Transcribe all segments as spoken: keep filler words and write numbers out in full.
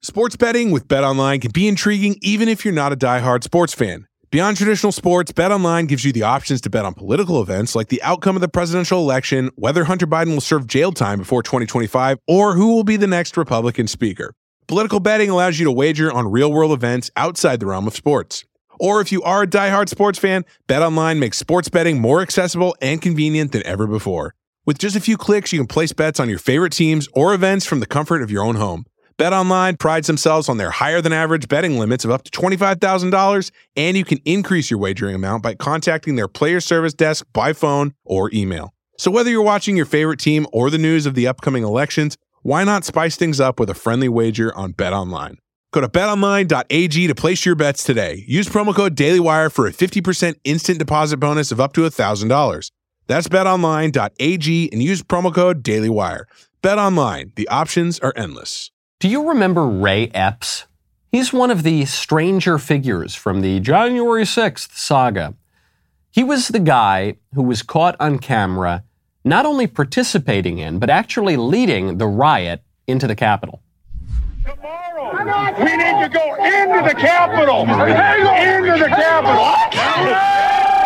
Sports betting with BetOnline can be intriguing even if you're not a diehard sports fan. Beyond traditional sports, BetOnline gives you the options to bet on political events like the outcome of the presidential election, whether Hunter Biden will serve jail time before twenty twenty-five, or who will be the next Republican speaker. Political betting allows you to wager on real-world events outside the realm of sports. Or if you are a diehard sports fan, BetOnline makes sports betting more accessible and convenient than ever before. With just a few clicks, you can place bets on your favorite teams or events from the comfort of your own home. BetOnline prides themselves on their higher-than-average betting limits of up to twenty-five thousand dollars, and you can increase your wagering amount by contacting their player service desk by phone or email. So whether you're watching your favorite team or the news of the upcoming elections, why not spice things up with a friendly wager on BetOnline? Go to bet online dot a g to place your bets today. Use promo code DailyWire for a fifty percent instant deposit bonus of up to one thousand dollars. That's bet online dot a g and use promo code DailyWire. BetOnline, the options are endless. Do you remember Ray Epps? He's one of the stranger figures from the January sixth saga. He was the guy who was caught on camera not only participating in, but actually leading the riot into the Capitol. Tomorrow, we need to go into the Capitol! Into the Capitol!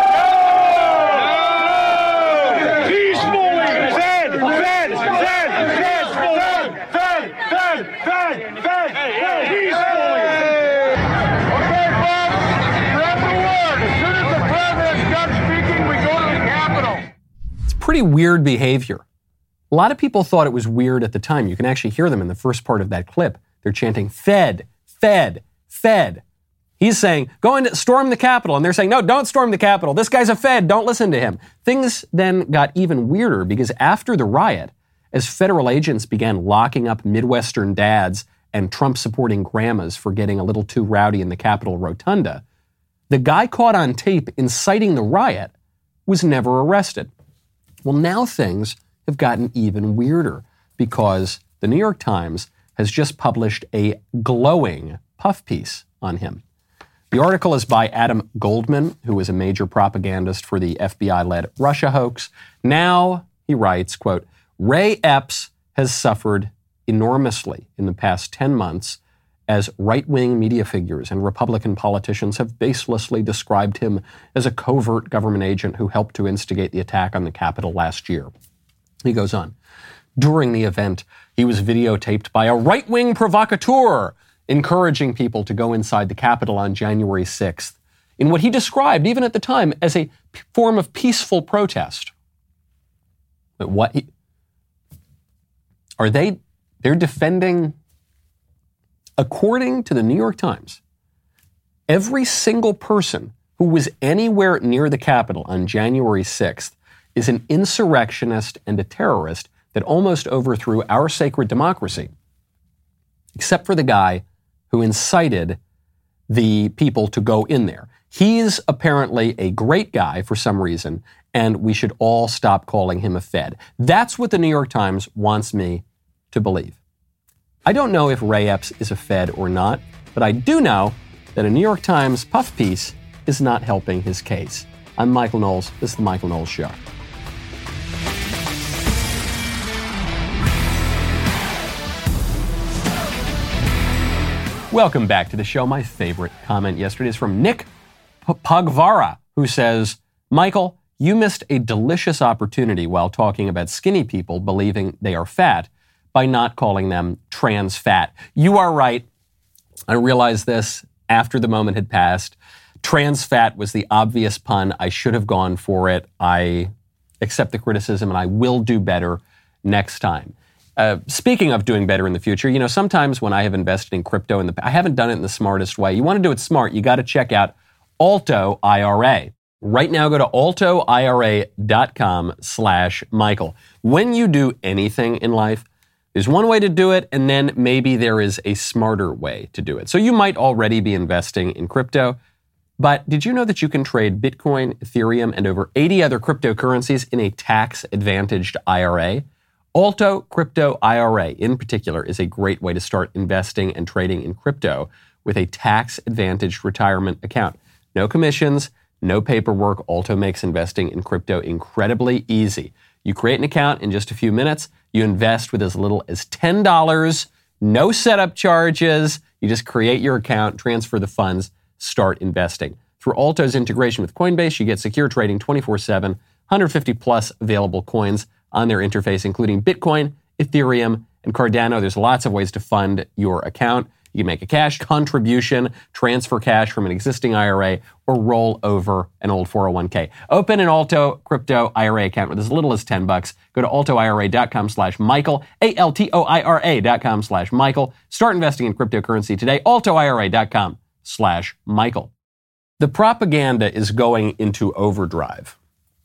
Pretty weird behavior. A lot of people thought it was weird at the time. You can actually hear them in the first part of that clip. They're chanting, Fed, Fed, Fed. He's saying, go and storm the Capitol. And they're saying, no, don't storm the Capitol. This guy's a Fed. Don't listen to him. Things then got even weirder because after the riot, as federal agents began locking up Midwestern dads and Trump-supporting grandmas for getting a little too rowdy in the Capitol rotunda, the guy caught on tape inciting the riot was never arrested. Well, now things have gotten even weirder because the New York Times has just published a glowing puff piece on him. The article is by Adam Goldman, who was a major propagandist for the F B I-led Russia hoax. Now, he writes, quote, Ray Epps has suffered enormously in the past ten months as right-wing media figures and Republican politicians have baselessly described him as a covert government agent who helped to instigate the attack on the Capitol last year. He goes on. During the event, he was videotaped by a right-wing provocateur encouraging people to go inside the Capitol on January sixth in what he described, even at the time, as a p- form of peaceful protest. But what? He, are they, they're defending... According to the New York Times, every single person who was anywhere near the Capitol on January sixth is an insurrectionist and a terrorist that almost overthrew our sacred democracy, except for the guy who incited the people to go in there. He's apparently a great guy for some reason, and we should all stop calling him a Fed. That's what the New York Times wants me to believe. I don't know if Ray Epps is a Fed or not, but I do know that a New York Times puff piece is not helping his case. I'm Michael Knowles. This is The Michael Knowles Show. Welcome back to the show. My favorite comment yesterday is from Nick P- Pagvara, who says, Michael, you missed a delicious opportunity while talking about skinny people believing they are fat by not calling them trans fat. You are right. I realized this after the moment had passed. Trans fat was the obvious pun. I should have gone for it. I accept the criticism and I will do better next time. Uh, speaking of doing better in the future, you know, sometimes when I have invested in crypto in the I haven't done it in the smartest way. You want to do it smart, you got to check out Alto I R A. Right now, go to alto I R A dot com slash Michael. When you do anything in life, there's one way to do it, and then maybe there is a smarter way to do it. So you might already be investing in crypto, but did you know that you can trade Bitcoin, Ethereum, and over eighty other cryptocurrencies in a tax-advantaged I R A? Alto Crypto I R A, in particular, is a great way to start investing and trading in crypto with a tax-advantaged retirement account. No commissions, no paperwork. Alto makes investing in crypto incredibly easy. You create an account in just a few minutes. You invest with as little as ten dollars No setup charges. You just create your account, transfer the funds, start investing. Through Alto's integration with Coinbase, you get secure trading twenty-four seven, one hundred fifty plus available coins on their interface, including Bitcoin, Ethereum, and Cardano. There's lots of ways to fund your account. You can make a cash contribution, transfer cash from an existing I R A, or roll over an old four oh one k. Open an Alto crypto I R A account with as little as ten bucks. Go to altoira.com slash Michael, A-L-T-O-I-R-A dot com slash Michael. Start investing in cryptocurrency today. altoira.com slash Michael. The propaganda is going into overdrive.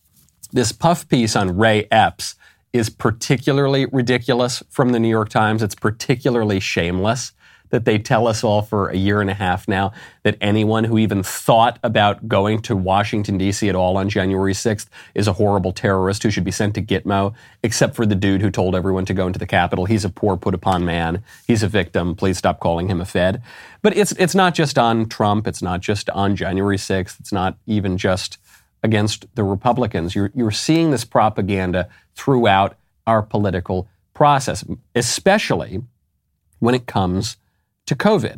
This puff piece on Ray Epps is particularly ridiculous from the New York Times. It's particularly shameless that they tell us all for a year and a half now that anyone who even thought about going to Washington, D C at all on January sixth is a horrible terrorist who should be sent to Gitmo, except for the dude who told everyone to go into the Capitol. He's a poor put-upon man. He's a victim. Please stop calling him a Fed. But it's it's not just on Trump. It's not just on January sixth. It's not even just against the Republicans. You're, you're seeing this propaganda throughout our political process, especially when it comes to COVID.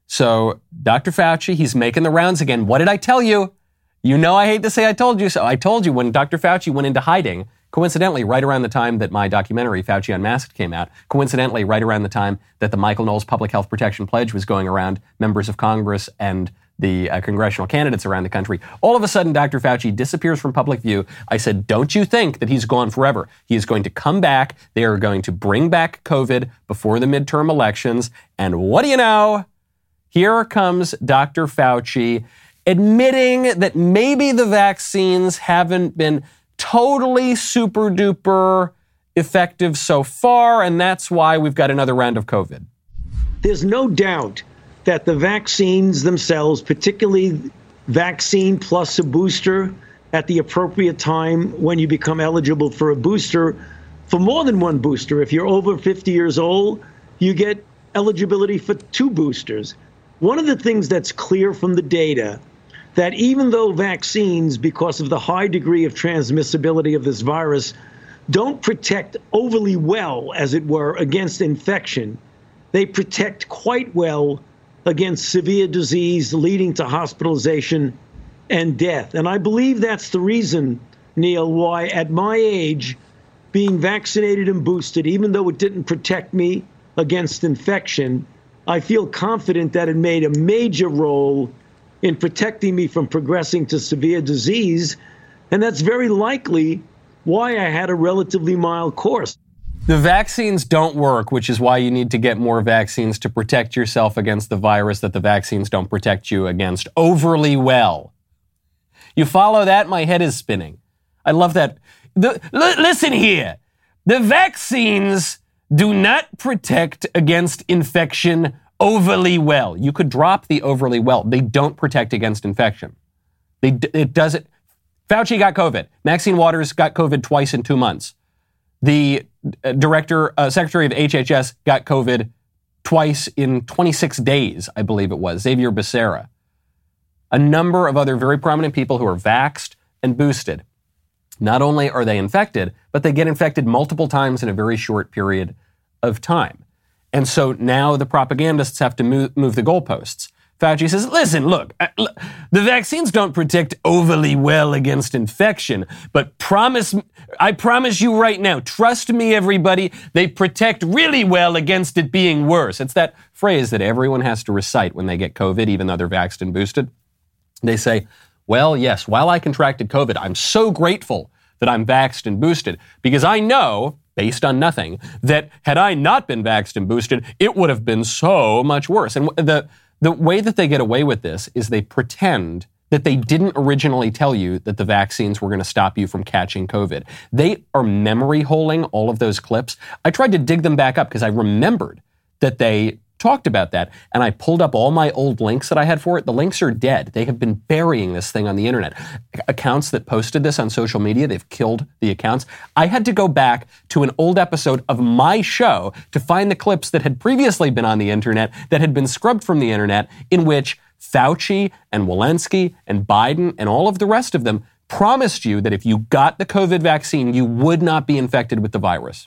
So Doctor Fauci, he's making the rounds again. What did I tell you? You know I hate to say I told you so. I told you when Doctor Fauci went into hiding, coincidentally, right around the time that my documentary, Fauci Unmasked, came out, coincidentally, right around the time that the Michael Knowles Public Health Protection Pledge was going around members of Congress and the uh, congressional candidates around the country. All of a sudden, Doctor Fauci disappears from public view. I said, don't you think that he's gone forever? He is going to come back. They are going to bring back COVID before the midterm elections. And what do you know? Here comes Doctor Fauci admitting that maybe the vaccines haven't been totally super duper effective so far, and that's why we've got another round of COVID. There's no doubt that the vaccines themselves, particularly vaccine plus a booster at the appropriate time when you become eligible for a booster, for more than one booster. If you're over fifty years old, you get eligibility for two boosters. One of the things that's clear from the data, that even though vaccines, because of the high degree of transmissibility of this virus, don't protect overly well, as it were, against infection, they protect quite well against severe disease leading to hospitalization and death. And I believe that's the reason, Neil, why at my age, being vaccinated and boosted, even though it didn't protect me against infection, I feel confident that it made a major role in protecting me from progressing to severe disease. And that's very likely why I had a relatively mild course. The vaccines don't work, which is why you need to get more vaccines to protect yourself against the virus that the vaccines don't protect you against overly well. You follow that? My head is spinning. I love that. The, l- listen here. The vaccines do not protect against infection overly well. You could drop the overly well. They don't protect against infection. They, it doesn't. Fauci got COVID. Maxine Waters got COVID twice in two months. The uh, director, uh, secretary of H H S got COVID twice in twenty-six days, I believe it was, Xavier Becerra. A number of other very prominent people who are vaxxed and boosted. Not only are they infected, but they get infected multiple times in a very short period of time. And so now the propagandists have to move, move the goalposts. Fauci says, listen, look, uh, look, the vaccines don't protect overly well against infection, but promise, I promise you right now, trust me, everybody, they protect really well against it being worse. It's that phrase that everyone has to recite when they get COVID, even though they're vaxxed and boosted. They say, well, yes, while I contracted COVID, I'm so grateful that I'm vaxxed and boosted because I know, based on nothing, that had I not been vaxxed and boosted, it would have been so much worse. And the The way that they get away with this is they pretend that they didn't originally tell you that the vaccines were going to stop you from catching COVID. They are memory holing all of those clips. I tried to dig them back up because I remembered that they talked about that, and I pulled up all my old links that I had for it. The links are dead. They have been burying this thing on the internet. Accounts that posted this on social media, they've killed the accounts. I had to go back to an old episode of my show to find the clips that had previously been on the internet, that had been scrubbed from the internet, in which Fauci and Walensky and Biden and all of the rest of them promised you that if you got the COVID vaccine, you would not be infected with the virus.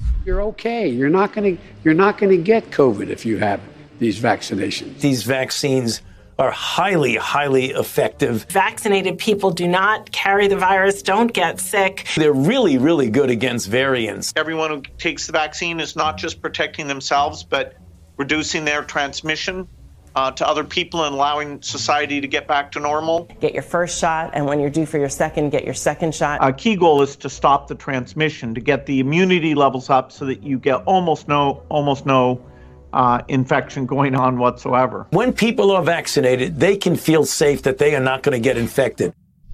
You're okay. You're not going to you're not going to get COVID if you have these vaccinations. These vaccines are highly, highly effective. Vaccinated people do not carry the virus, don't get sick. They're really, really good against variants. Everyone who takes the vaccine is not just protecting themselves, but reducing their transmission uh, to other people and allowing society to get back to normal. Get your first shot, and when you're due for your second, get your second shot. A key goal is to stop the transmission, to get the immunity levels up so that you get almost no, almost no Uh, infection going on whatsoever. When people are vaccinated, they can feel safe that they are not going to get infected.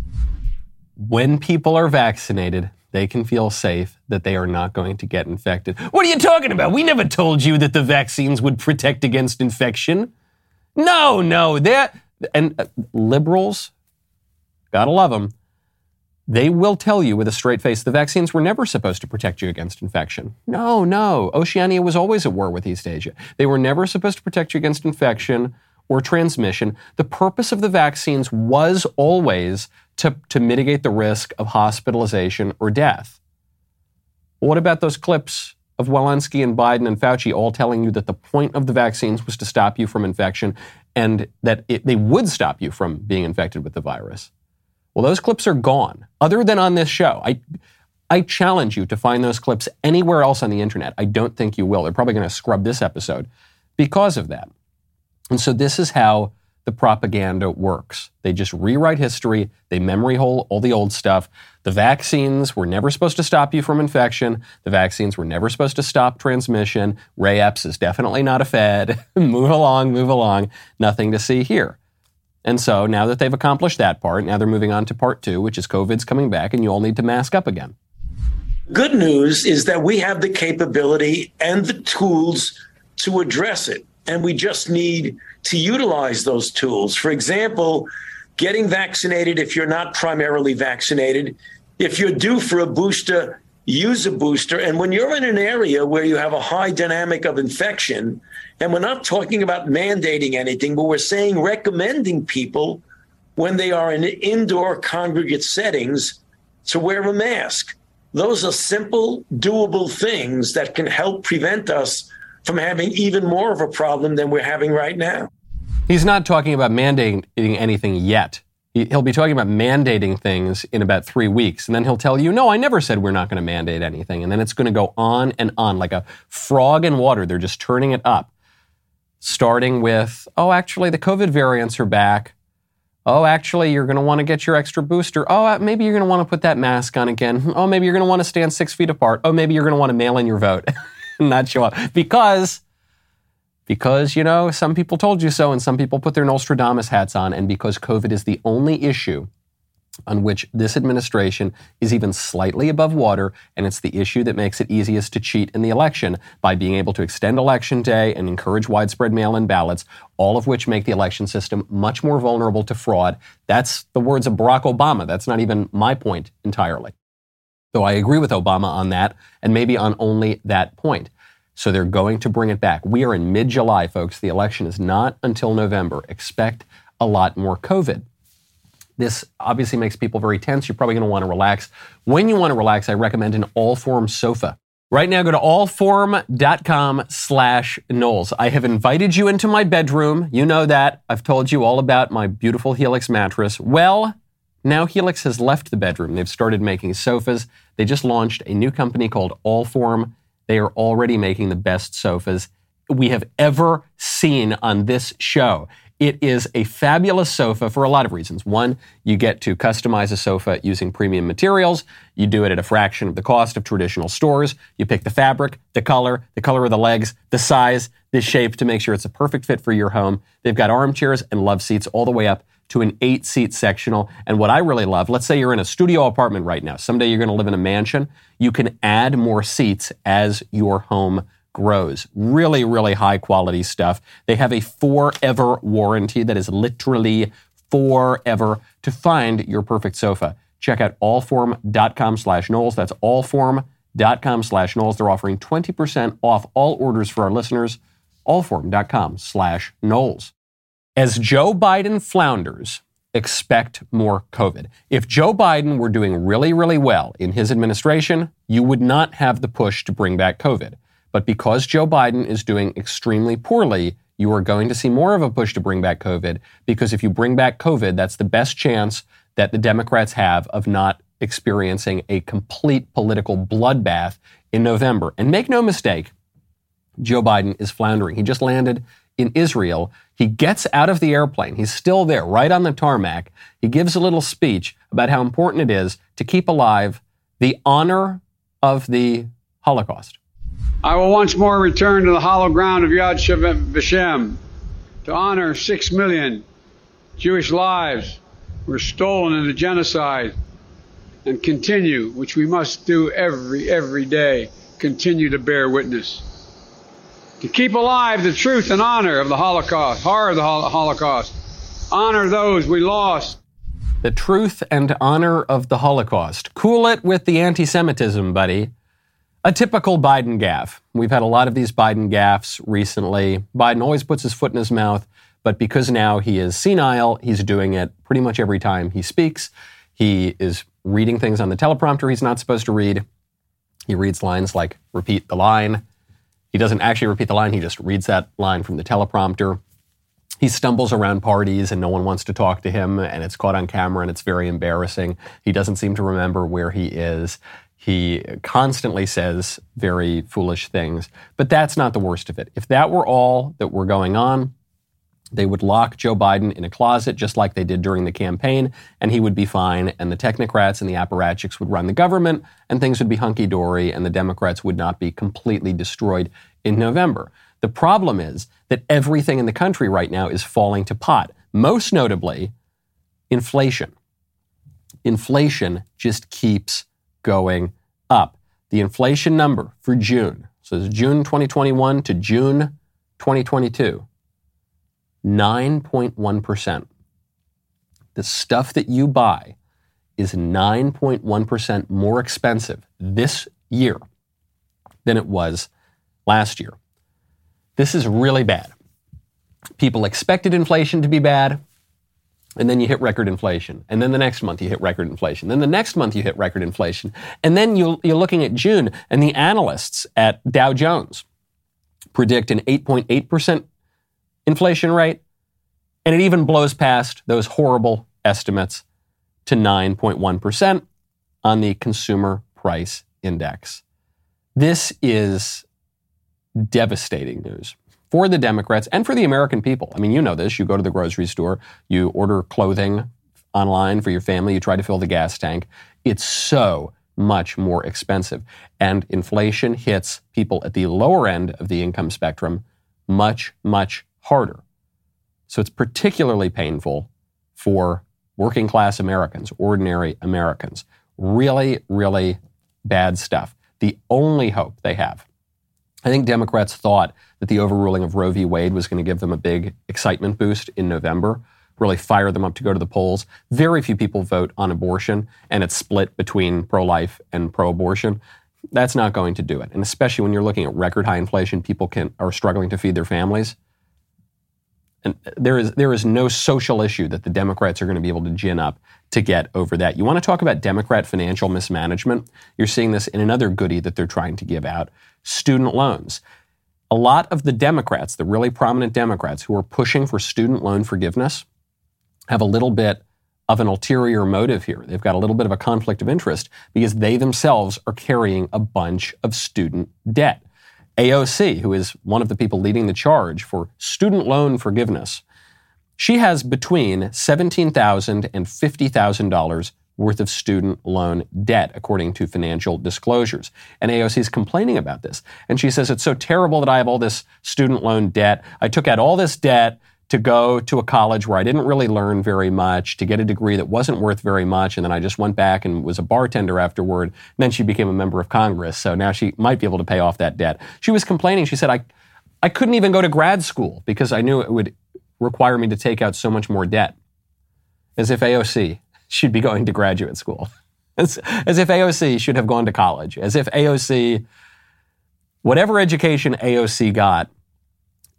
When people are vaccinated, they can feel safe that they are not going to get infected. What are you talking about? We never told you that the vaccines would protect against infection. No, no. They're, and uh, liberals, gotta love them, they will tell you with a straight face the vaccines were never supposed to protect you against infection. No, no. Oceania was always at war with East Asia. They were never supposed to protect you against infection or transmission. The purpose of the vaccines was always to, to mitigate the risk of hospitalization or death. What about those clips of Walensky and Biden and Fauci all telling you that the point of the vaccines was to stop you from infection and that it, they would stop you from being infected with the virus? Well, those clips are gone, other than on this show. I I challenge you to find those clips anywhere else on the internet. I don't think you will. They're probably going to scrub this episode because of that. And so this is how the propaganda works. They just rewrite history. They memory hole all the old stuff. The vaccines were never supposed to stop you from infection. The vaccines were never supposed to stop transmission. Ray Epps is definitely not a fed. Move along, move along. Nothing to see here. And so now that they've accomplished that part, now they're moving on to part two, which is COVID's coming back and you all need to mask up again. Good news is that we have the capability and the tools to address it. And we just need to utilize those tools. For example, getting vaccinated if you're not primarily vaccinated. If you're due for a booster, use a booster. And when you're in an area where you have a high dynamic of infection, and we're not talking about mandating anything, but we're saying recommending people when they are in indoor congregate settings to wear a mask. Those are simple, doable things that can help prevent us from having even more of a problem than we're having right now. He's not talking about mandating anything yet. He'll be talking about mandating things in about three weeks. And then he'll tell you, no, I never said we're not going to mandate anything. And then it's going to go on and on like a frog in water. They're just turning it up. Starting with, oh, actually, the COVID variants are back. Oh, actually, you're going to want to get your extra booster. Oh, maybe you're going to want to put that mask on again. Oh, maybe you're going to want to stand six feet apart. Oh, maybe you're going to want to mail in your vote and not show up. Because, because, you know, some people told you so and some people put their Nostradamus hats on. And because COVID is the only issue on which this administration is even slightly above water, and it's the issue that makes it easiest to cheat in the election by being able to extend election day and encourage widespread mail-in ballots, all of which make the election system much more vulnerable to fraud. That's the words of Barack Obama. That's not even my point entirely. Though I agree with Obama on that, and maybe on only that point. So they're going to bring it back. We are in mid-July, folks. The election is not until November. Expect a lot more COVID. This obviously makes people very tense. You're probably going to want to relax. When you want to relax, I recommend an Allform sofa. Right now, go to allform.com slash Knowles. I have invited you into my bedroom. You know that. I've told you all about my beautiful Helix mattress. Well, now Helix has left the bedroom. They've started making sofas. They just launched a new company called Allform. They are already making the best sofas we have ever seen on this show. It is a fabulous sofa for a lot of reasons. One, you get to customize a sofa using premium materials. You do it at a fraction of the cost of traditional stores. You pick the fabric, the color, the color of the legs, the size, the shape to make sure it's a perfect fit for your home. They've got armchairs and love seats all the way up to an eight-seat sectional. And what I really love, let's say you're in a studio apartment right now. Someday you're going to live in a mansion. You can add more seats as your home grows. Really, really high quality stuff. They have a forever warranty that is literally forever to find your perfect sofa. Check out allform.com slash Knowles. That's allform.com slash Knowles. They're offering twenty percent off all orders for our listeners. Allform.com slash Knowles. As Joe Biden flounders expect more COVID. If Joe Biden were doing really, really well in his administration, you would not have the push to bring back COVID. But because Joe Biden is doing extremely poorly, you are going to see more of a push to bring back COVID, because if you bring back COVID, that's the best chance that the Democrats have of not experiencing a complete political bloodbath in November. And make no mistake, Joe Biden is floundering. He just landed in Israel. He gets out of the airplane. He's still there, right on the tarmac. He gives a little speech about how important it is to keep alive the honor of the Holocaust. I will once more return to the hollow ground of Yad Vashem to honor six million Jewish lives who were stolen in the genocide, and continue, which we must do every, every day, continue to bear witness. To keep alive the truth and honor of the Holocaust, horror of the Holocaust, honor those we lost. The truth and honor of the Holocaust. Cool it with the anti-Semitism, buddy. A typical Biden gaffe. We've had a lot of these Biden gaffes recently. Biden always puts his foot in his mouth, but because now he is senile, he's doing it pretty much every time he speaks. He is reading things on the teleprompter he's not supposed to read. He reads lines like, repeat the line. He doesn't actually repeat the line, he just reads that line from the teleprompter. He stumbles around parties and no one wants to talk to him, and it's caught on camera and it's very embarrassing. He doesn't seem to remember where he is. He constantly says very foolish things, but that's not the worst of it. If that were all that were going on, they would lock Joe Biden in a closet just like they did during the campaign, and he would be fine, and the technocrats and the apparatchiks would run the government, and things would be hunky-dory, and the Democrats would not be completely destroyed in November. The problem is that everything in the country right now is falling to pot, most notably inflation. Inflation just keeps going up. The inflation number for June, so it's June twenty twenty-one to June twenty twenty-two, nine point one percent. The stuff that you buy is nine point one percent more expensive this year than it was last year. This is really bad. People expected inflation to be bad, and then you hit record inflation. And then the next month you hit record inflation. Then the next month you hit record inflation. And then you, you're looking at June, and the analysts at Dow Jones predict an eight point eight percent inflation rate, and it even blows past those horrible estimates to nine point one percent on the Consumer Price Index. This is devastating news for the Democrats and for the American people. I mean, you know this. You go to the grocery store, you order clothing online for your family, you try to fill the gas tank. It's so much more expensive. And inflation hits people at the lower end of the income spectrum much, much harder. So it's particularly painful for working class Americans, ordinary Americans. Really, really bad stuff. The only hope they have. I think Democrats thought that the overruling of Roe v. Wade was going to give them a big excitement boost in November, really fire them up to go to the polls. Very few people vote on abortion, and it's split between pro-life and pro-abortion. That's not going to do it. And especially when you're looking at record high inflation, people can are struggling to feed their families. And there is there is no social issue that the Democrats are going to be able to gin up to get over that. You want to talk about Democrat financial mismanagement? You're seeing this in another goodie that they're trying to give out, student loans. A lot of the Democrats, the really prominent Democrats who are pushing for student loan forgiveness, have a little bit of an ulterior motive here. They've got a little bit of a conflict of interest because they themselves are carrying a bunch of student debt. A O C, who is one of the people leading the charge for student loan forgiveness, she has between seventeen thousand dollars and fifty thousand dollars worth of student loan debt, according to financial disclosures. And A O C is complaining about this. And she says, it's so terrible that I have all this student loan debt. I took out all this debt to go to a college where I didn't really learn very much, to get a degree that wasn't worth very much, and then I just went back and was a bartender afterward. And then she became a member of Congress, so now she might be able to pay off that debt. She was complaining. She said, I, I couldn't even go to grad school because I knew it would require me to take out so much more debt. As if A O C should be going to graduate school. As, as if A O C should have gone to college. As if A O C, whatever education A O C got,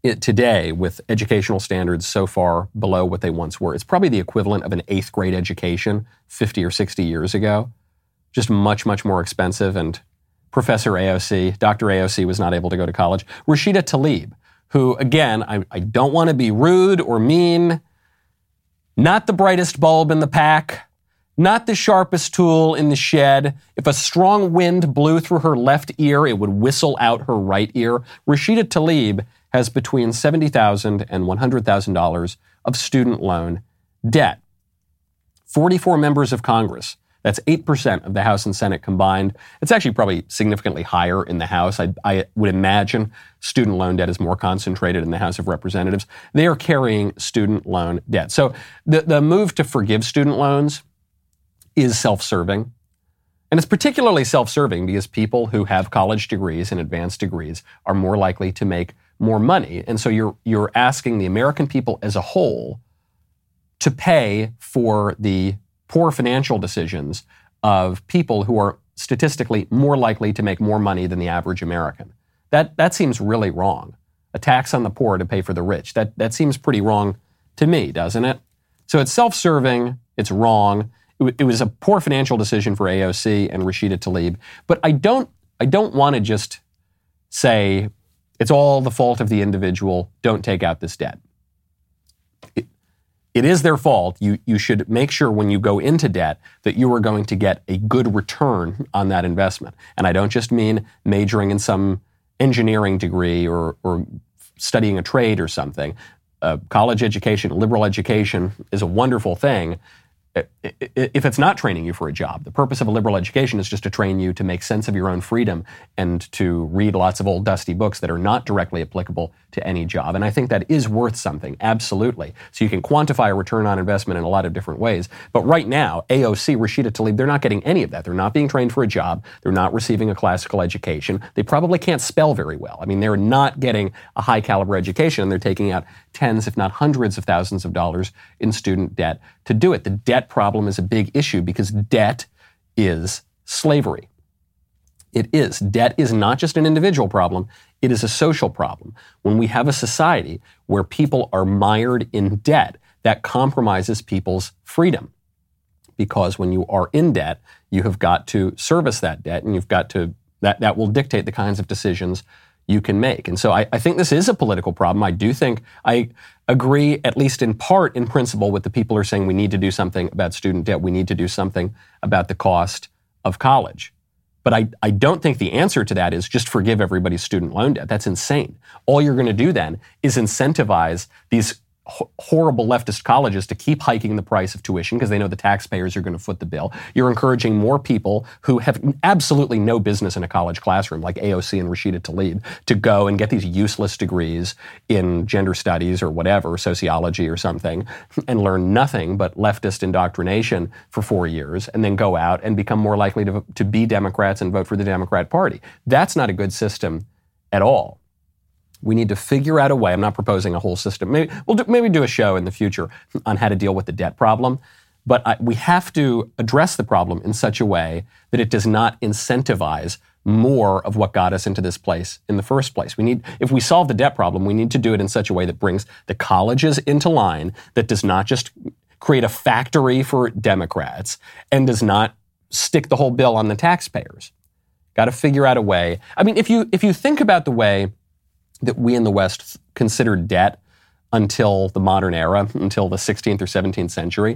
it, today, with educational standards so far below what they once were, it's probably the equivalent of an eighth grade education fifty or sixty years ago. Just much, much more expensive. And Professor A O C, Doctor A O C was not able to go to college. Rashida Tlaib, who, again, I, I don't want to be rude or mean, not the brightest bulb in the pack, not the sharpest tool in the shed. If a strong wind blew through her left ear, it would whistle out her right ear. Rashida Tlaib has between seventy thousand dollars and one hundred thousand dollars of student loan debt. forty-four members of Congress, that's eight percent of the House and Senate combined. It's actually probably significantly higher in the House. I, I would imagine student loan debt is more concentrated in the House of Representatives. They are carrying student loan debt. So the, the move to forgive student loans is self-serving. And it's particularly self-serving because people who have college degrees and advanced degrees are more likely to make more money. And so you're you're asking the American people as a whole to pay for the poor financial decisions of people who are statistically more likely to make more money than the average American. That that seems really wrong. A tax on the poor to pay for the rich. That that seems pretty wrong to me, doesn't it? So it's self-serving, it's wrong. It was a poor financial decision for A O C and Rashida Tlaib. But I don't, I don't want to just say it's all the fault of the individual. Don't take out this debt. It, it is their fault. You, you should make sure when you go into debt that you are going to get a good return on that investment. And I don't just mean majoring in some engineering degree or, or studying a trade or something. Uh, college education, liberal education is a wonderful thing. If it's not training you for a job, the purpose of a liberal education is just to train you to make sense of your own freedom and to read lots of old dusty books that are not directly applicable to any job. And I think that is worth something, absolutely. So you can quantify a return on investment in a lot of different ways. But right now, A O C, Rashida Tlaib, they're not getting any of that. They're not being trained for a job. They're not receiving a classical education. They probably can't spell very well. I mean, they're not getting a high caliber education, and they're taking out tens, if not hundreds of thousands of dollars in student debt to do it. The debt problem is a big issue because debt is slavery. It is. Debt is not just an individual problem, it is a social problem. When we have a society where people are mired in debt, that compromises people's freedom. Because when you are in debt, you have got to service that debt, and you've got to, that, that will dictate the kinds of decisions you can make. And so I, I think this is a political problem. I do think, I agree, at least in part, in principle, with the people who are saying we need to do something about student debt. We need to do something about the cost of college. But I, I don't think the answer to that is just forgive everybody's student loan debt. That's insane. All you're going to do then is incentivize these horrible leftist colleges to keep hiking the price of tuition because they know the taxpayers are going to foot the bill. You're encouraging more people who have absolutely no business in a college classroom, like A O C and Rashida Tlaib, to go and get these useless degrees in gender studies or whatever, sociology or something, and learn nothing but leftist indoctrination for four years and then go out and become more likely to, to be Democrats and vote for the Democrat Party. That's not a good system at all. We need to figure out a way. I'm not proposing a whole system. Maybe we'll do, maybe do a show in the future on how to deal with the debt problem. But I, we have to address the problem in such a way that it does not incentivize more of what got us into this place in the first place. We need, if we solve the debt problem, we need to do it in such a way that brings the colleges into line, that does not just create a factory for Democrats and does not stick the whole bill on the taxpayers. Got to figure out a way. I mean, if you if you think about the way that we in the West considered debt until the modern era, until the sixteenth or seventeenth century,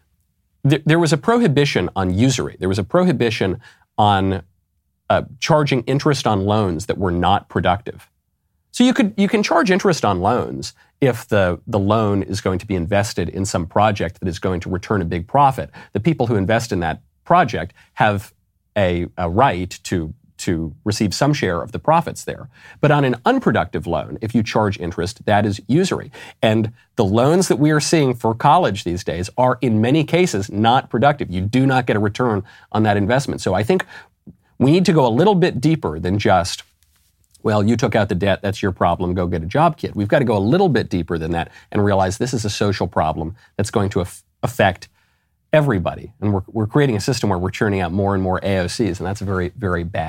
th- there was a prohibition on usury. There was a prohibition on uh, charging interest on loans that were not productive. So you could you can charge interest on loans if the, the loan is going to be invested in some project that is going to return a big profit. The people who invest in that project have a, a right to to receive some share of the profits there. But on an unproductive loan, if you charge interest, that is usury. And the loans that we are seeing for college these days are in many cases not productive. You do not get a return on that investment. So I think we need to go a little bit deeper than just, well, you took out the debt, that's your problem, go get a job, kid. We've got to go a little bit deeper than that and realize this is a social problem that's going to af- affect everybody. And we're, we're creating a system where we're churning out more and more A O Cs, and that's a very, very bad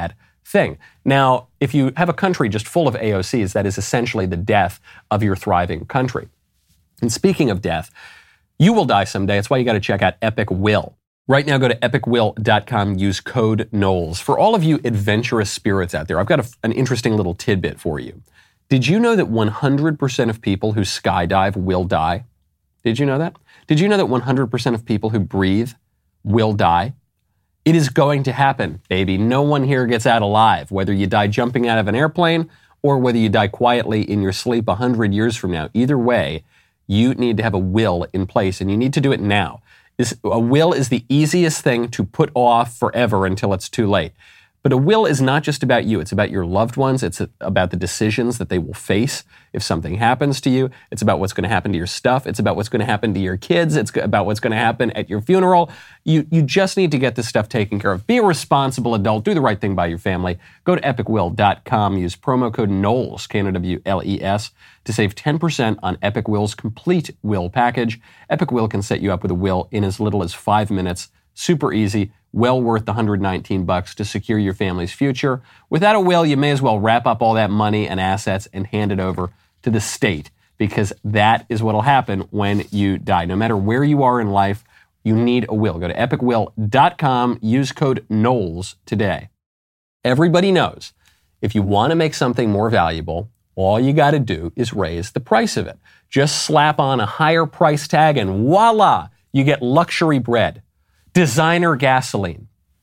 thing. Now, if you have a country just full of A O Cs, that is essentially the death of your thriving country. And speaking of death, you will die someday. That's why you got to check out Epic Will. Right now, go to epic will dot com, use code Knowles. For all of you adventurous spirits out there, I've got a, an interesting little tidbit for you. Did you know that one hundred percent of people who skydive will die? Did you know that? Did you know that one hundred percent of people who breathe will die? It is going to happen, baby. No one here gets out alive, whether you die jumping out of an airplane or whether you die quietly in your sleep one hundred years from now. Either way, you need to have a will in place, and you need to do it now. A will is the easiest thing to put off forever until it's too late. But a will is not just about you. It's about your loved ones. It's about the decisions that they will face if something happens to you. It's about what's going to happen to your stuff. It's about what's going to happen to your kids. It's about what's going to happen at your funeral. You, you just need to get this stuff taken care of. Be a responsible adult. Do the right thing by your family. Go to epic will dot com. Use promo code Knowles, K N O W L E S, to save ten percent on Epic Will's complete will package. Epic Will can set you up with a will in as little as five minutes. Super easy. Well worth the one hundred nineteen bucks to secure your family's future. Without a will, you may as well wrap up all that money and assets and hand it over to the state, because that is what will happen when you die. No matter where you are in life, you need a will. Go to epic will dot com. Use code Knowles today. Everybody knows if you want to make something more valuable, all you got to do is raise the price of it. Just slap on a higher price tag and voila, you get luxury bread, designer gasoline,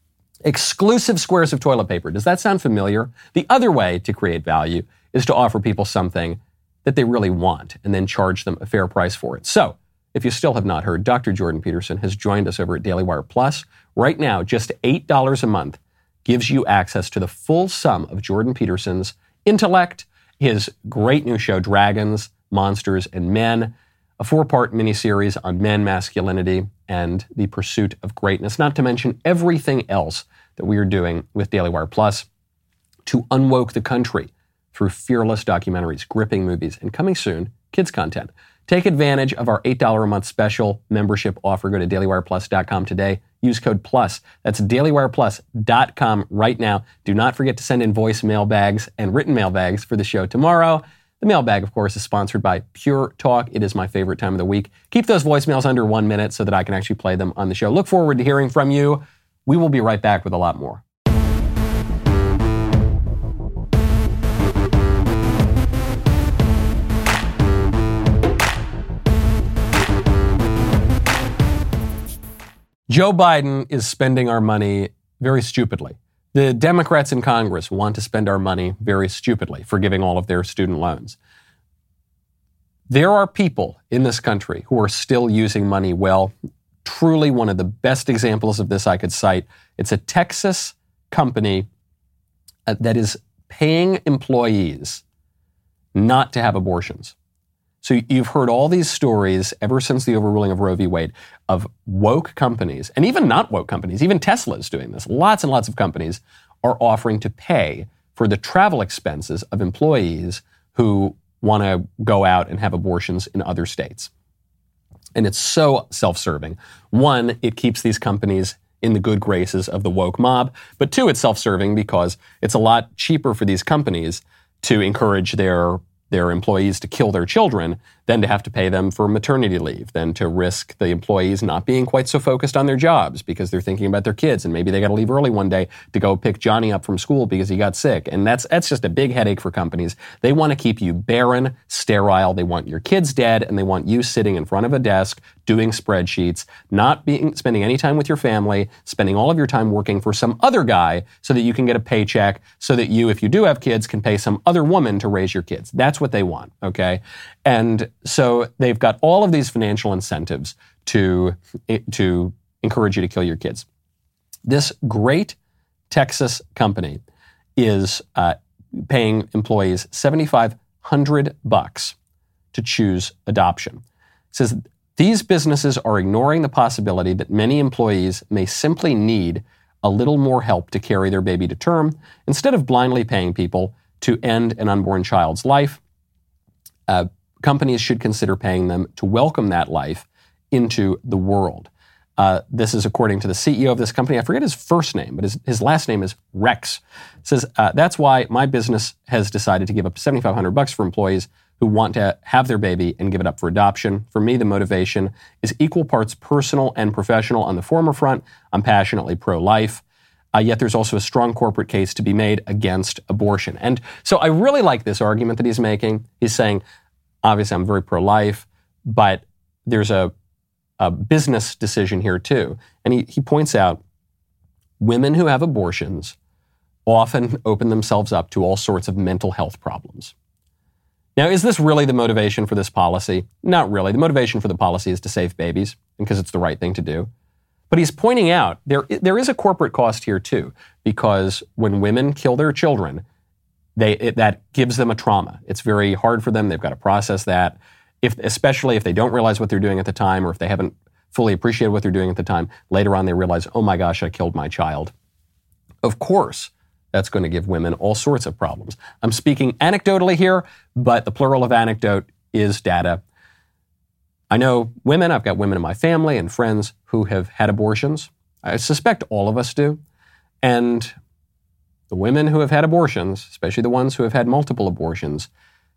exclusive squares of toilet paper. Does that sound familiar? The other way to create value is to offer people something that they really want and then charge them a fair price for it. So, if you still have not heard, Doctor Jordan Peterson has joined us over at Daily Wire Plus. Right now, just eight dollars a month gives you access to the full sum of Jordan Peterson's intellect, his great new show, Dragons, Monsters, and Men, a four-part miniseries on men, masculinity, and the pursuit of greatness, not to mention everything else that we are doing with Daily Wire Plus to unwoke the country through fearless documentaries, gripping movies, and coming soon, kids content. Take advantage of our eight dollars a month special membership offer. Go to daily wire plus dot com today. Use code PLUS. That's daily wire plus dot com right now. Do not forget to send in voice mailbags and written mailbags for the show tomorrow. The mailbag, of course, is sponsored by Pure Talk. It is my favorite time of the week. Keep those voicemails under one minute so that I can actually play them on the show. Look forward to hearing from you. We will be right back with a lot more. Joe Biden is spending our money very stupidly. The Democrats in Congress want to spend our money very stupidly, forgiving all of their student loans. There are people in this country who are still using money well. Truly one of the best examples of this I could cite. It's a Texas company that is paying employees not to have abortions. So you've heard all these stories ever since the overruling of Roe v. Wade of woke companies, and even not woke companies, even Tesla is doing this. Lots and lots of companies are offering to pay for the travel expenses of employees who want to go out and have abortions in other states. And it's so self-serving. One, it keeps these companies in the good graces of the woke mob. But two, it's self-serving because it's a lot cheaper for these companies to encourage their their employees to kill their children than to have to pay them for maternity leave, than to risk the employees not being quite so focused on their jobs because they're thinking about their kids and maybe they got to leave early one day to go pick Johnny up from school because he got sick. And that's that's just a big headache for companies. They want to keep you barren, sterile. They want your kids dead, and they want you sitting in front of a desk doing spreadsheets, not being spending any time with your family, spending all of your time working for some other guy so that you can get a paycheck, so that you, if you do have kids, can pay some other woman to raise your kids. That's what they want, okay? And so they've got all of these financial incentives to, to encourage you to kill your kids. This great Texas company is uh, paying employees seventy-five hundred bucks to choose adoption. It says these businesses are ignoring the possibility that many employees may simply need a little more help to carry their baby to term instead of blindly paying people to end an unborn child's life. Uh, companies should consider paying them to welcome that life into the world. Uh, this is according to the C E O of this company. I forget his first name, but his, his last name is Rex. It says, uh, that's why my business has decided to give up seventy-five hundred bucks for employees who want to have their baby and give it up for adoption. For me, the motivation is equal parts personal and professional. On the former front, I'm passionately pro-life. Uh, yet there's also a strong corporate case to be made against abortion. And so I really like this argument that he's making. He's saying, obviously, I'm very pro-life, but there's a a business decision here too. And he, he points out women who have abortions often open themselves up to all sorts of mental health problems. Now, is this really the motivation for this policy? Not really. The motivation for the policy is to save babies because it's the right thing to do. But he's pointing out there, there is a corporate cost here too, because when women kill their children, they, it, that gives them a trauma. It's very hard for them. They've got to process that. If, especially if they don't realize what they're doing at the time, or if they haven't fully appreciated what they're doing at the time, later on they realize, oh my gosh, I killed my child. Of course, that's going to give women all sorts of problems. I'm speaking anecdotally here, but the plural of anecdote is data. I know women, I've got women in my family and friends who have had abortions. I suspect all of us do. And the women who have had abortions, especially the ones who have had multiple abortions,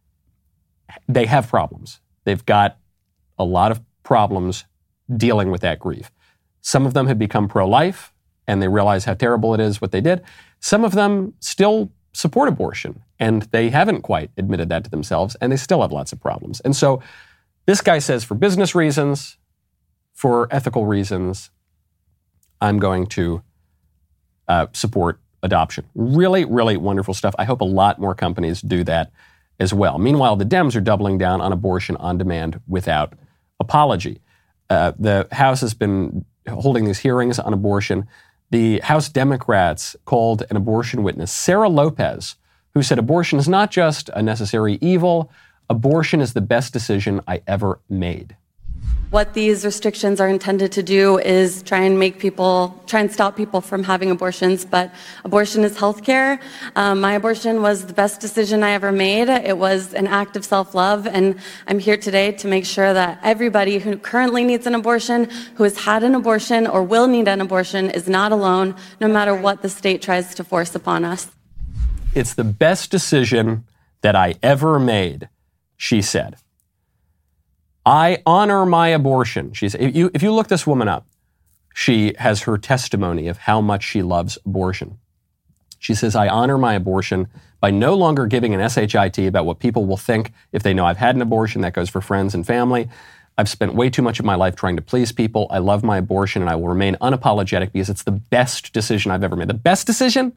they have problems. They've got a lot of problems dealing with that grief. Some of them have become pro-life and they realize how terrible it is what they did. Some of them still support abortion and they haven't quite admitted that to themselves and they still have lots of problems. And so this guy says for business reasons, for ethical reasons, I'm going to uh, support adoption. Really, really wonderful stuff. I hope a lot more companies do that as well. Meanwhile, the Dems are doubling down on abortion on demand without apology. Uh, the House has been holding these hearings on abortion. The House Democrats called an abortion witness, Sarah Lopez, who said abortion is not just a necessary evil, abortion is the best decision I ever made. What these restrictions are intended to do is try and make people, try and stop people from having abortions, but abortion is healthcare. Um, my abortion was the best decision I ever made. It was an act of self-love, and I'm here today to make sure that everybody who currently needs an abortion, who has had an abortion or will need an abortion, is not alone, no matter what the state tries to force upon us. It's the best decision that I ever made, she said. I honor my abortion. She's, if you, if you look this woman up, she has her testimony of how much she loves abortion. She says, I honor my abortion by no longer giving an S H I T about what people will think if they know I've had an abortion. That goes for friends and family. I've spent way too much of my life trying to please people. I love my abortion and I will remain unapologetic because it's the best decision I've ever made. The best decision?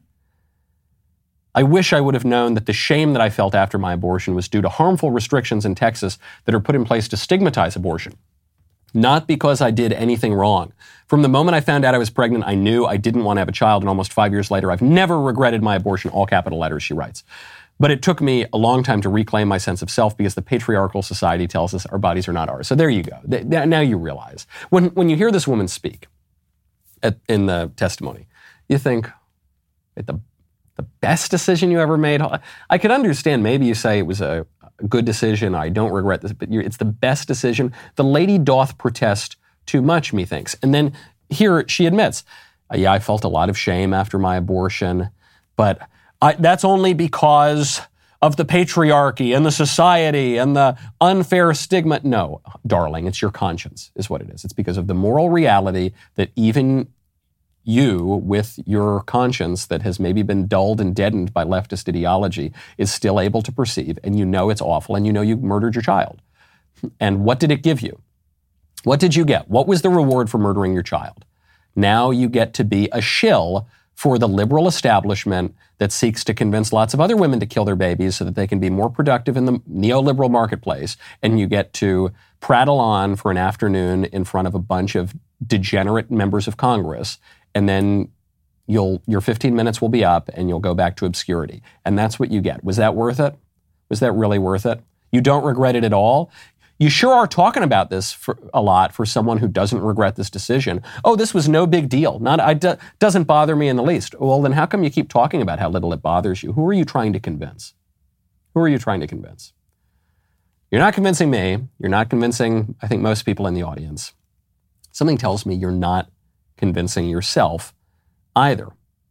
I wish I would have known that the shame that I felt after my abortion was due to harmful restrictions in Texas that are put in place to stigmatize abortion. Not because I did anything wrong. From the moment I found out I was pregnant, I knew I didn't want to have a child, and almost five years later, I've never regretted my abortion, all capital letters, she writes. But it took me a long time to reclaim my sense of self because the patriarchal society tells us our bodies are not ours. So there you go. Now you realize. When, when you hear this woman speak at, in the testimony, you think, at the The best decision you ever made? I could understand maybe you say it was a good decision, I don't regret this, but it's the best decision. The lady doth protest too much, methinks. And then here she admits, yeah, I felt a lot of shame after my abortion, but I, that's only because of the patriarchy and the society and the unfair stigma. No, darling, it's your conscience is what it is. It's because of the moral reality that even you, with your conscience that has maybe been dulled and deadened by leftist ideology, is still able to perceive, and you know it's awful, and you know you murdered your child. And what did it give you? What did you get? What was the reward for murdering your child? Now you get to be a shill for the liberal establishment that seeks to convince lots of other women to kill their babies so that they can be more productive in the neoliberal marketplace, and you get to prattle on for an afternoon in front of a bunch of degenerate members of Congress, and then you'll your fifteen minutes will be up and you'll go back to obscurity. And that's what you get. Was that worth it? Was that really worth it? You don't regret it at all? You sure are talking about this for a lot for someone who doesn't regret this decision. Oh, this was no big deal. Not, I do, doesn't bother me in the least. Well, then how come you keep talking about how little it bothers you? Who are you trying to convince? Who are you trying to convince? You're not convincing me. You're not convincing, I think, most people in the audience. something tells me you're not convincing yourself either.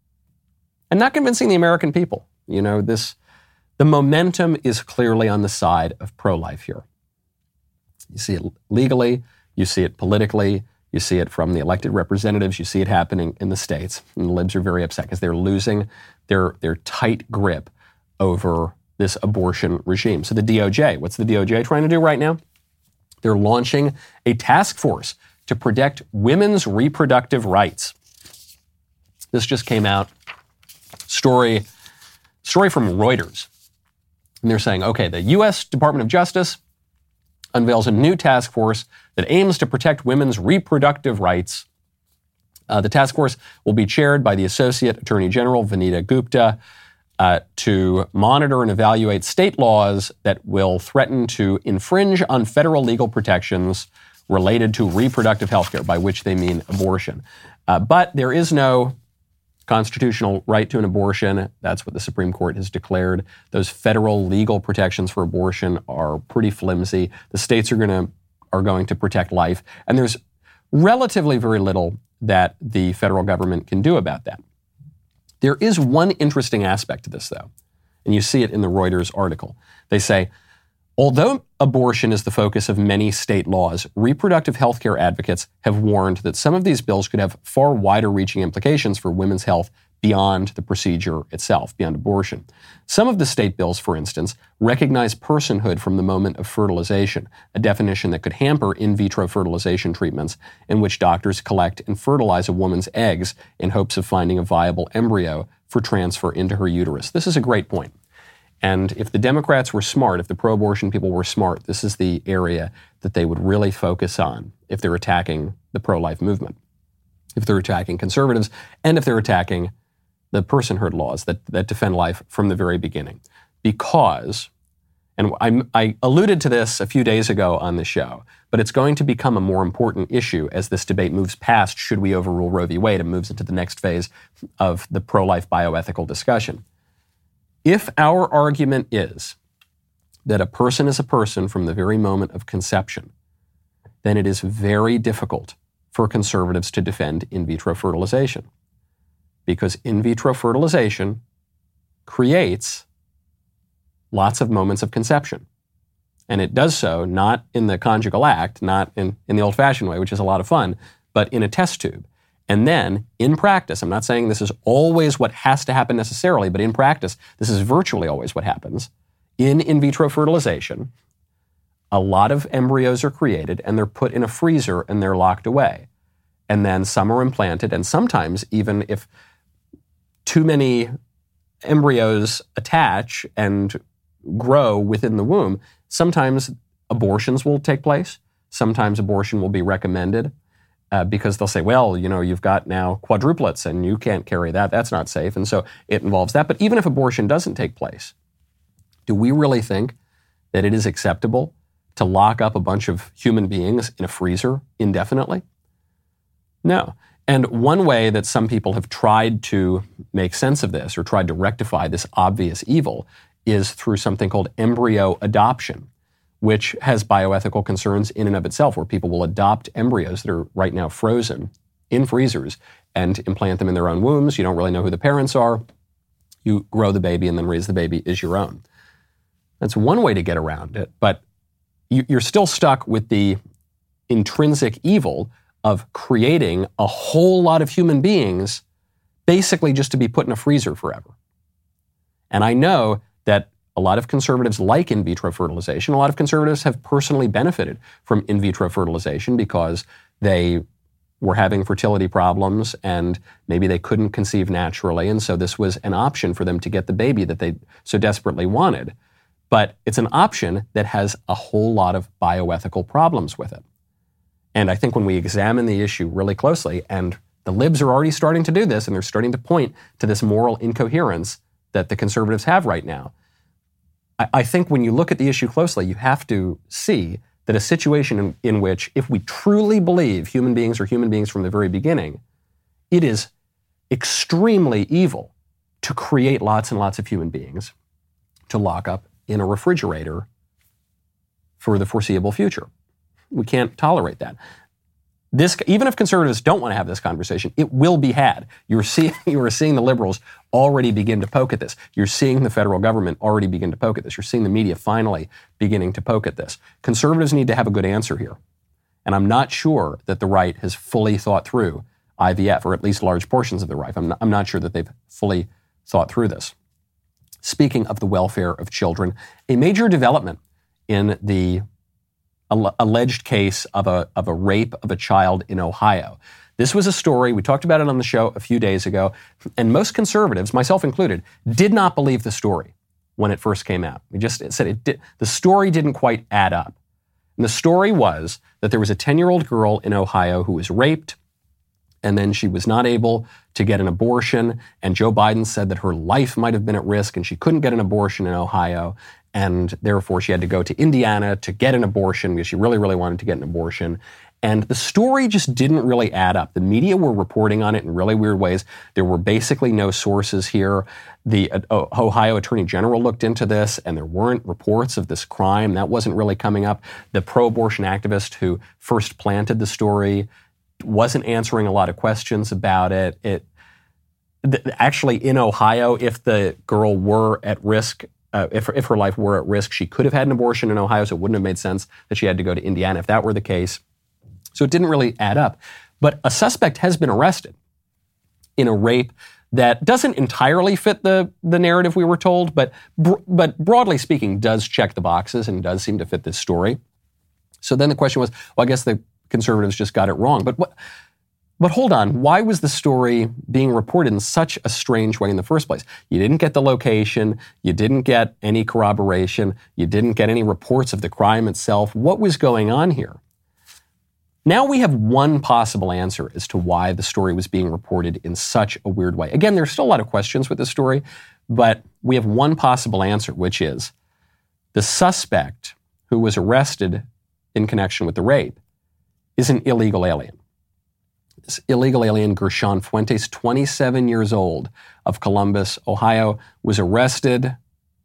And not convincing the American people. You know, this, the momentum is clearly on the side of pro-life here. You see it legally, you see it politically, you see it from the elected representatives, you see it happening in the states. And the libs are very upset because they're losing their, their tight grip over this abortion regime. So the D O J, what's the D O J trying to do right now? They're launching a task force to protect women's reproductive rights. This just came out. Story, story from Reuters. And they're saying, okay, the U S Department of Justice unveils a new task force that aims to protect women's reproductive rights. Uh, the task force will be chaired by the Associate Attorney General, Vanita Gupta, uh, to monitor and evaluate state laws that will threaten to infringe on federal legal protections related to reproductive health care, by which they mean abortion. Uh, but there is no constitutional right to an abortion. That's what the Supreme Court has declared. Those federal legal protections for abortion are pretty flimsy. The states are going to are going to protect life, and there's relatively very little that the federal government can do about that. There is one interesting aspect to this, though, and you see it in the Reuters article. They say, although abortion is the focus of many state laws, reproductive health care advocates have warned that some of these bills could have far wider-reaching implications for women's health beyond the procedure itself, beyond abortion. Some of the state bills, for instance, recognize personhood from the moment of fertilization, a definition that could hamper in vitro fertilization treatments in which doctors collect and fertilize a woman's eggs in hopes of finding a viable embryo for transfer into her uterus. This is a great point. And if the Democrats were smart, if the pro-abortion people were smart, this is the area that they would really focus on if they're attacking the pro-life movement, if they're attacking conservatives, and if they're attacking the personhood laws that, that defend life from the very beginning. Because, and I, I alluded to this a few days ago on the show, but it's going to become a more important issue as this debate moves past should we overrule Roe v. Wade and moves into the next phase of the pro-life bioethical discussion. If our argument is that a person is a person from the very moment of conception, then it is very difficult for conservatives to defend in vitro fertilization. Because in vitro fertilization creates lots of moments of conception. And it does so not in the conjugal act, not in, in the old-fashioned way, which is a lot of fun, but in a test tube. And then, in practice, I'm not saying this is always what has to happen necessarily, but in practice, this is virtually always what happens. In in vitro fertilization, a lot of embryos are created, and they're put in a freezer, and they're locked away. And then some are implanted, and sometimes, even if too many embryos attach and grow within the womb, sometimes abortions will take place. Sometimes abortion will be recommended. Uh, because they'll say, well, you know, you've got now quadruplets and you can't carry that. That's not safe. And so it involves that. But even if abortion doesn't take place, do we really think that it is acceptable to lock up a bunch of human beings in a freezer indefinitely? No. And one way that some people have tried to make sense of this or tried to rectify this obvious evil is through something called embryo adoption, which has bioethical concerns in and of itself, where people will adopt embryos that are right now frozen in freezers and implant them in their own wombs. You don't really know who the parents are. You grow the baby and then raise the baby as your own. That's one way to get around it, but you're still stuck with the intrinsic evil of creating a whole lot of human beings basically just to be put in a freezer forever. And I know that a lot of conservatives like in vitro fertilization. A lot of conservatives have personally benefited from in vitro fertilization because they were having fertility problems and maybe they couldn't conceive naturally. And so this was an option for them to get the baby that they so desperately wanted. But it's an option that has a whole lot of bioethical problems with it. And I think when we examine the issue really closely, and the libs are already starting to do this, and they're starting to point to this moral incoherence that the conservatives have right now, I think when you look at the issue closely, you have to see that a situation in, in which, if we truly believe human beings are human beings from the very beginning, it is extremely evil to create lots and lots of human beings to lock up in a refrigerator for the foreseeable future. We can't tolerate that. This, even if conservatives don't want to have this conversation, it will be had. You're seeing, you are seeing the liberals already begin to poke at this. You're seeing the federal government already begin to poke at this. You're seeing the media finally beginning to poke at this. Conservatives need to have a good answer here. And I'm not sure that the right has fully thought through I V F, or at least large portions of the right. I'm not, I'm not sure that they've fully thought through this. Speaking of the welfare of children, a major development in the alleged case of a, of a rape of a child in Ohio. This was a story, we talked about it on the show a few days ago, and most conservatives, myself included, did not believe the story when it first came out. We just said it did, the story didn't quite add up. And the story was that there was a ten-year-old girl in Ohio who was raped, and then she was not able to get an abortion, and Joe Biden said that her life might have been at risk, and she couldn't get an abortion in Ohio, and therefore she had to go to Indiana to get an abortion because she really, really wanted to get an abortion. And the story just didn't really add up. The media were reporting on it in really weird ways. There were basically no sources here. The uh, Ohio Attorney General looked into this, and there weren't reports of this crime. That wasn't really coming up. The pro-abortion activist who first planted the story wasn't answering a lot of questions about it. It th- actually, in Ohio, if the girl were at risk, Uh, if, if her life were at risk, she could have had an abortion in Ohio, so it wouldn't have made sense that she had to go to Indiana if that were the case. So it didn't really add up. But a suspect has been arrested in a rape that doesn't entirely fit the, the narrative we were told, but, br- but broadly speaking does check the boxes and does seem to fit this story. So then the question was, well, I guess the conservatives just got it wrong. But what... But hold on, why was the story being reported in such a strange way in the first place? You didn't get the location, you didn't get any corroboration, you didn't get any reports of the crime itself. What was going on here? Now we have one possible answer as to why the story was being reported in such a weird way. Again, there's still a lot of questions with this story, but we have one possible answer, which is the suspect who was arrested in connection with the rape is an illegal alien. This illegal alien, Gershon Fuentes, twenty-seven years old, of Columbus, Ohio, was arrested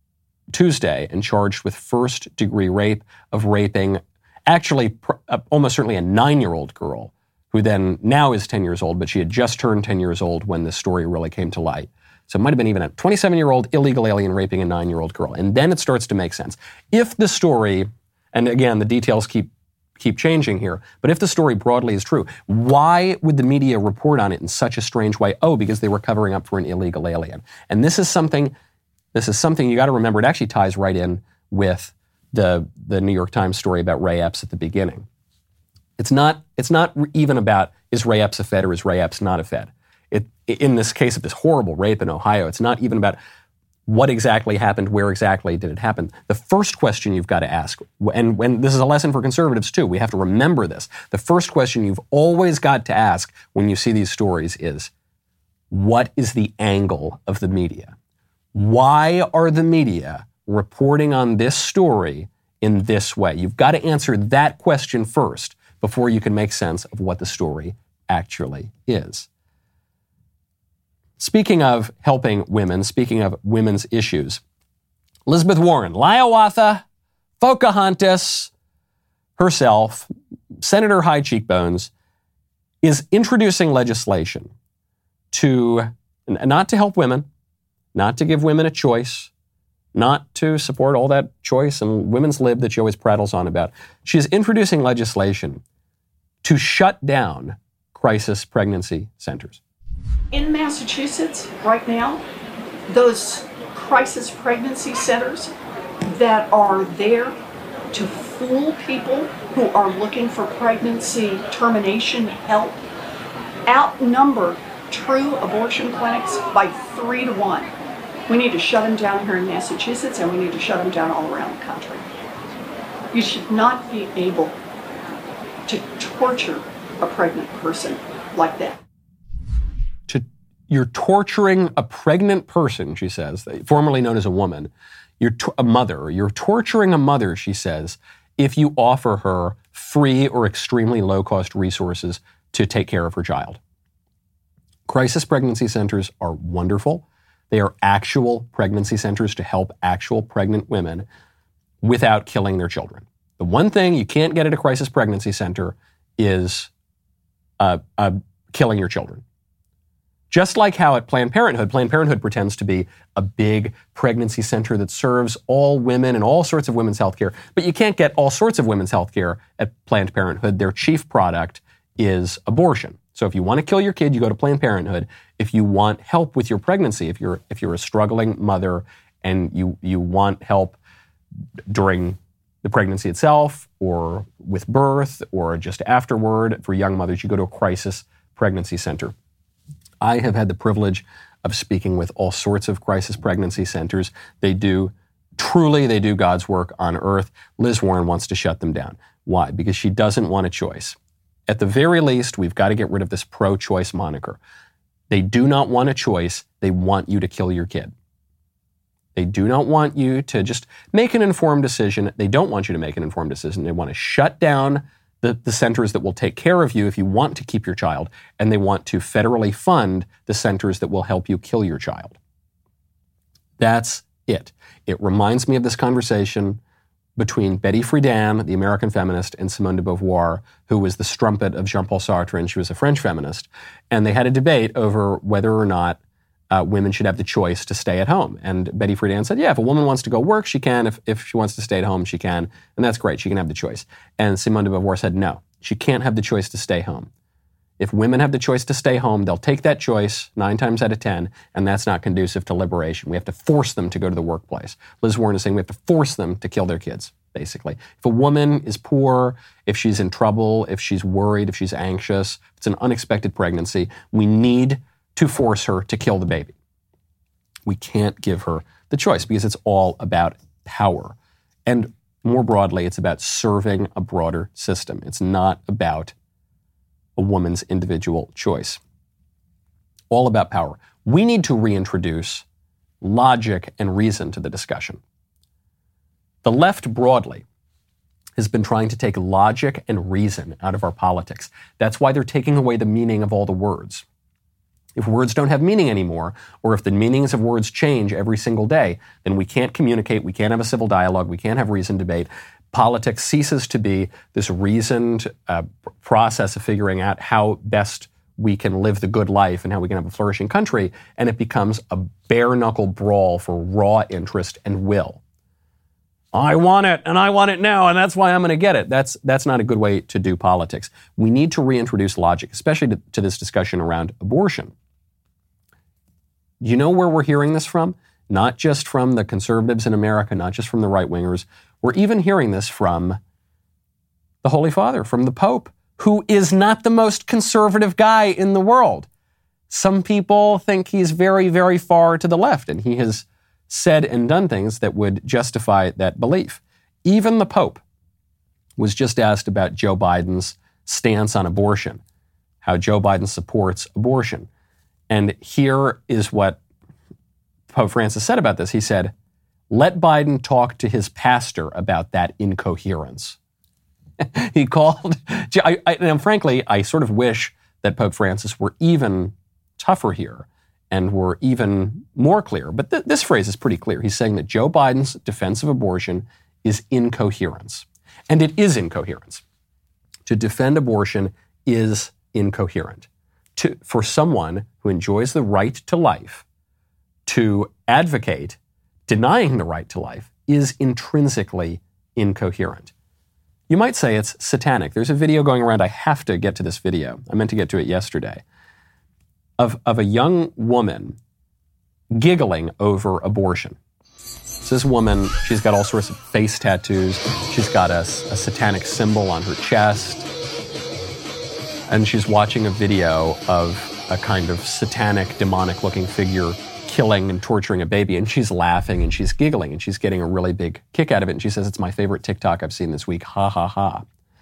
Tuesday and charged with first-degree rape of raping, actually pr- uh, almost certainly a nine-year-old girl, who then now is ten years old, but she had just turned ten years old when this story really came to light. So it might have been even a twenty-seven-year-old illegal alien raping a nine-year-old girl. And then it starts to make sense. If the story, and again, the details keep keep changing here. But if the story broadly is true, why would the media report on it in such a strange way? Oh, because they were covering up for an illegal alien. And this is something, this is something you got to remember. It actually ties right in with the, the New York Times story about Ray Epps at the beginning. It's not, it's not even about, is Ray Epps a Fed or is Ray Epps not a Fed? It, in this case of this horrible rape in Ohio, it's not even about what exactly happened, where exactly did it happen. The first question you've got to ask, and when this is a lesson for conservatives too, we have to remember this. The first question you've always got to ask when you see these stories is, what is the angle of the media? Why are the media reporting on this story in this way? You've got to answer that question first before you can make sense of what the story actually is. Speaking of helping women, speaking of women's issues, Elizabeth Warren, Hiawatha, Pocahontas herself, Senator High Cheekbones, is introducing legislation to, not to help women, not to give women a choice, not to support all that choice and women's lib that she always prattles on about. She is introducing legislation to shut down crisis pregnancy centers. In Massachusetts right now, those crisis pregnancy centers that are there to fool people who are looking for pregnancy termination help outnumber true abortion clinics by three to one. We need to shut them down here in Massachusetts, and we need to shut them down all around the country. You should not be able to torture a pregnant person like that. To, you're torturing a pregnant person, she says, formerly known as a woman. You're to, a mother. You're torturing a mother, she says, if you offer her free or extremely low-cost resources to take care of her child. Crisis pregnancy centers are wonderful. They are actual pregnancy centers to help actual pregnant women without killing their children. The one thing you can't get at a crisis pregnancy center is uh, uh, killing your children. Just like how at Planned Parenthood, Planned Parenthood pretends to be a big pregnancy center that serves all women and all sorts of women's health care. But you can't get all sorts of women's health care at Planned Parenthood. Their chief product is abortion. So if you want to kill your kid, you go to Planned Parenthood. If you want help with your pregnancy, if you're if you're a struggling mother and you you want help during the pregnancy itself or with birth or just afterward for young mothers, you go to a crisis pregnancy center. I have had the privilege of speaking with all sorts of crisis pregnancy centers. They do, truly, they do God's work on earth. Liz Warren wants to shut them down. Why? Because she doesn't want a choice. At the very least, we've got to get rid of this pro-choice moniker. They do not want a choice. They want you to kill your kid. They do not want you to just make an informed decision. They don't want you to make an informed decision. They want to shut down the, the centers that will take care of you if you want to keep your child, and they want to federally fund the centers that will help you kill your child. That's it. It reminds me of this conversation between Betty Friedan, the American feminist, and Simone de Beauvoir, who was the strumpet of Jean-Paul Sartre, and she was a French feminist. And they had a debate over whether or not uh, women should have the choice to stay at home. And Betty Friedan said, yeah, if a woman wants to go work, she can. If, if she wants to stay at home, she can. And that's great. She can have the choice. And Simone de Beauvoir said, no, she can't have the choice to stay home. If women have the choice to stay home, they'll take that choice nine times out of ten, and that's not conducive to liberation. We have to force them to go to the workplace. Liz Warren is saying we have to force them to kill their kids, basically. If a woman is poor, if she's in trouble, if she's worried, if she's anxious, if it's an unexpected pregnancy, we need to force her to kill the baby. We can't give her the choice because it's all about power. And more broadly, it's about serving a broader system. It's not about a woman's individual choice. All about power. We need to reintroduce logic and reason to the discussion. The left broadly has been trying to take logic and reason out of our politics. That's why they're taking away the meaning of all the words. If words don't have meaning anymore, or if the meanings of words change every single day, then we can't communicate, we can't have a civil dialogue, we can't have reasoned debate. Politics ceases to be this reasoned uh, process of figuring out how best we can live the good life and how we can have a flourishing country, and it becomes a bare-knuckle brawl for raw interest and will. I want it, and I want it now, and that's why I'm going to get it. That's that's not a good way to do politics. We need to reintroduce logic, especially to, to this discussion around abortion. You know where we're hearing this from? Not just from the conservatives in America, not just from the right-wingers. We're even hearing this from the Holy Father, from the Pope, who is not the most conservative guy in the world. Some people think he's very, very far to the left, and he has said and done things that would justify that belief. Even the Pope was just asked about Joe Biden's stance on abortion, how Joe Biden supports abortion. And here is what Pope Francis said about this. He said, let Biden talk to his pastor about that incoherence. He called, I, I, and frankly, I sort of wish that Pope Francis were even tougher here and were even more clear. But th- this phrase is pretty clear. He's saying that Joe Biden's defense of abortion is incoherence. And it is incoherence. To defend abortion is incoherent. To, for someone who enjoys the right to life, to advocate denying the right to life is intrinsically incoherent. You might say it's satanic. There's a video going around. I have to get to this video. I meant to get to it yesterday. Of, of a young woman giggling over abortion. So this woman, she's got all sorts of face tattoos. She's got a, a satanic symbol on her chest. And she's watching a video of a kind of satanic, demonic-looking figure killing and torturing a baby, and she's laughing and she's giggling and she's getting a really big kick out of it. And she says, it's my favorite TikTok I've seen this week. Ha, ha, ha.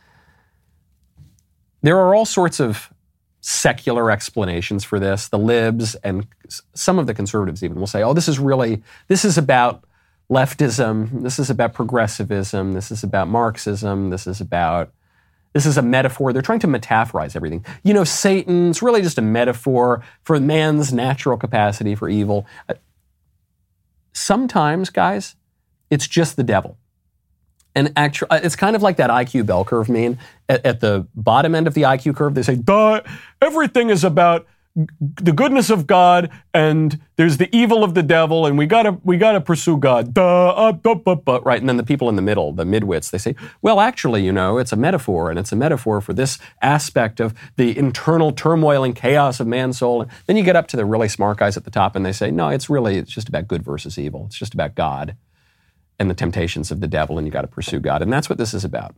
There are all sorts of secular explanations for this. The libs and some of the conservatives even will say, oh, this is really, this is about leftism. This is about progressivism. This is about Marxism. This is about This is a metaphor. They're trying to metaphorize everything. You know, Satan's really just a metaphor for man's natural capacity for evil. Sometimes, guys, it's just the devil. And actually, it's kind of like that I Q bell curve meme. At, at the bottom end of the I Q curve, they say, duh, everything is about the goodness of God, and there's the evil of the devil, and we gotta we gotta pursue God. Duh, uh, duh, duh, duh, right? And then the people in the middle, the midwits, they say, well, actually, you know, it's a metaphor, and it's a metaphor for this aspect of the internal turmoil and chaos of man's soul. And then you get up to the really smart guys at the top, and they say, no, it's really it's just about good versus evil. It's just about God and the temptations of the devil, and you got to pursue God. And that's what this is about.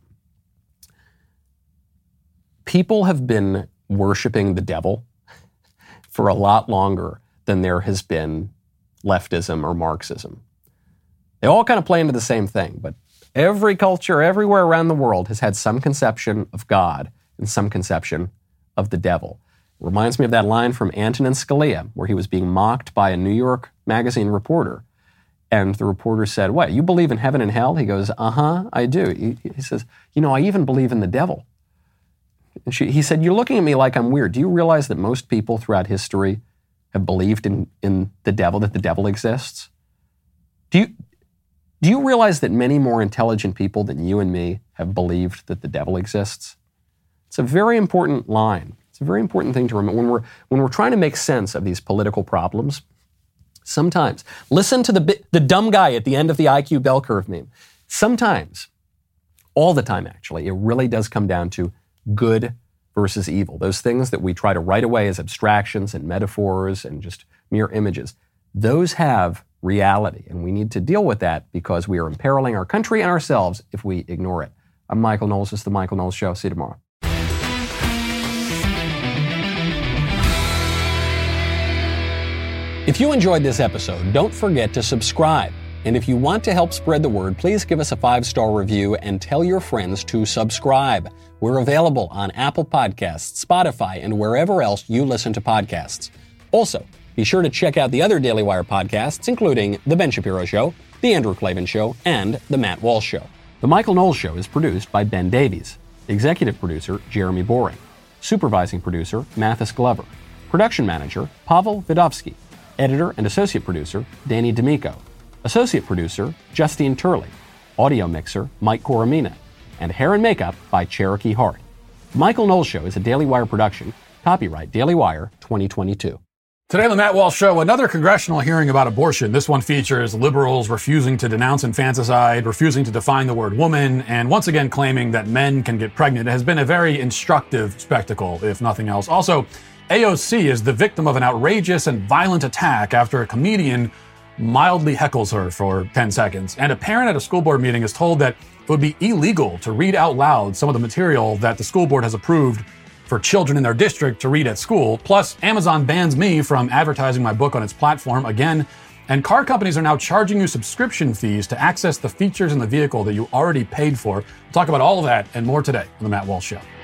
People have been worshiping the devil for a lot longer than there has been leftism or Marxism. They all kind of play into the same thing, but every culture, everywhere around the world has had some conception of God and some conception of the devil. It reminds me of that line from Antonin Scalia, where he was being mocked by a New York Magazine reporter. And the reporter said, what, you believe in heaven and hell? He goes, uh-huh, I do. He, he says, you know, I even believe in the devil. And she, he said, you're looking at me like I'm weird. Do you realize that most people throughout history have believed in, in the devil, that the devil exists? Do you, do you realize that many more intelligent people than you and me have believed that the devil exists? It's a very important line. It's a very important thing to remember. When we're, when we're trying to make sense of these political problems, sometimes, listen to the, the dumb guy at the end of the I Q bell curve meme. Sometimes, all the time actually, it really does come down to good versus evil. Those things that we try to write away as abstractions and metaphors and just mere images, those have reality, and we need to deal with that because we are imperiling our country and ourselves if we ignore it. I'm Michael Knowles. This is The Michael Knowles Show. See you tomorrow. If you enjoyed this episode, don't forget to subscribe. And if you want to help spread the word, please give us a five-star review and tell your friends to subscribe. We're available on Apple Podcasts, Spotify, and wherever else you listen to podcasts. Also, be sure to check out the other Daily Wire podcasts, including The Ben Shapiro Show, The Andrew Klavan Show, and The Matt Walsh Show. The Michael Knowles Show is produced by Ben Davies. Executive producer, Jeremy Boring. Supervising producer, Mathis Glover. Production manager, Pavel Vidovsky. Editor and associate producer, Danny D'Amico. Associate producer, Justine Turley. Audio mixer, Mike Coromina. And hair and makeup by Cherokee Hart. The Michael Knowles Show is a Daily Wire production. Copyright Daily Wire twenty twenty-two. Today on the Matt Walsh Show, another congressional hearing about abortion. This one features liberals refusing to denounce infanticide, refusing to define the word woman, and once again claiming that men can get pregnant. It has been a very instructive spectacle, if nothing else. Also, A O C is the victim of an outrageous and violent attack after a comedian mildly heckles her for ten seconds. And a parent at a school board meeting is told that it would be illegal to read out loud some of the material that the school board has approved for children in their district to read at school. Plus, Amazon bans me from advertising my book on its platform again. And car companies are now charging you subscription fees to access the features in the vehicle that you already paid for. We'll talk about all of that and more today on The Matt Walsh Show.